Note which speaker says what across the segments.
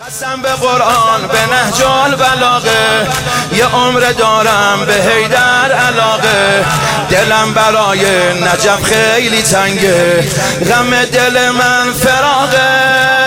Speaker 1: قسم به قرآن به نهج البلاغه، یه عمر دارم به حیدر علاقه. دلم برای نجف خیلی تنگه، غم دل من فراغه.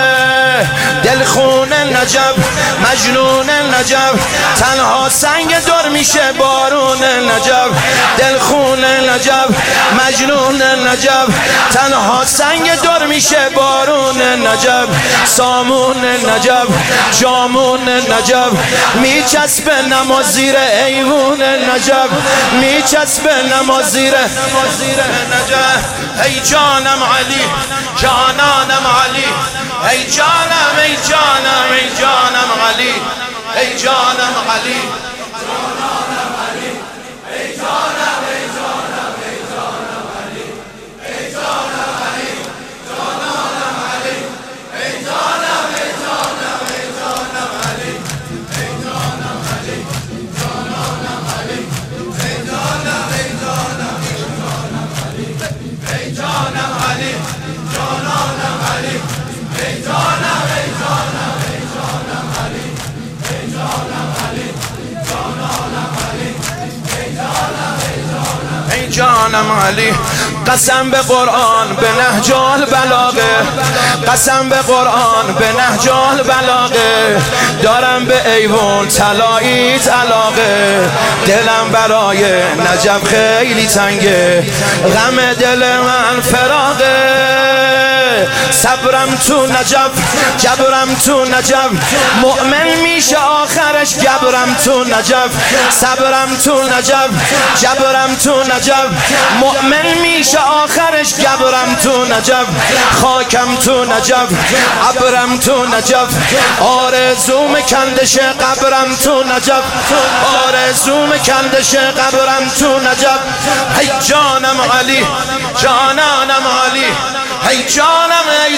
Speaker 1: دلخون نجف مجنون نجف، تنها سنگ دور میشه بارون نجف. دلخون نجف مجنون نجف، تنها سنگ دور میشه بارون نجف. سامون نجف جامون نجف، میچسبه نماز زیر ایوون نجف، میچسبه نماز زیر نجف. ای جانم علی جانانم علی، ای جانم ای جانم ای جانم علی، ای جانم علی جانانم علی، ای جانم ای جانم ای جانم علی، ای جانم علی جانانم علی، ای جانم ای جانم ای جانم علی، ای جانم علی جانانم علی، ای جانم ای جانم ای جانم علی، ای جانم علی جانانم علی، ای جانم ای جانم ای جانم علی، ای جانم علی جانانم علی، ای جانم ای جانم ای جانم علی. قسم به قرآن به نهج البلاغه، قسم به قرآن به نهج البلاغه. دارم به ایوان طلاییت علاقه، دلم برای نجف خیلی تنگه، غم دل من فراغه. صبرم تو نجف جبرم تو نجف، مؤمن میشه آخرش گبرم تو نجف. صبرم تو نجف جبرم تو نجف، مؤمن میشه آخرش گبرم تو نجف. خاکم تو نجف ابرم تو نجف، آرزوم کندش قبرم تو نجف، آرزوم کندش قبرم تو نجف. ای جانم علی جانانم علی، ای جانم ای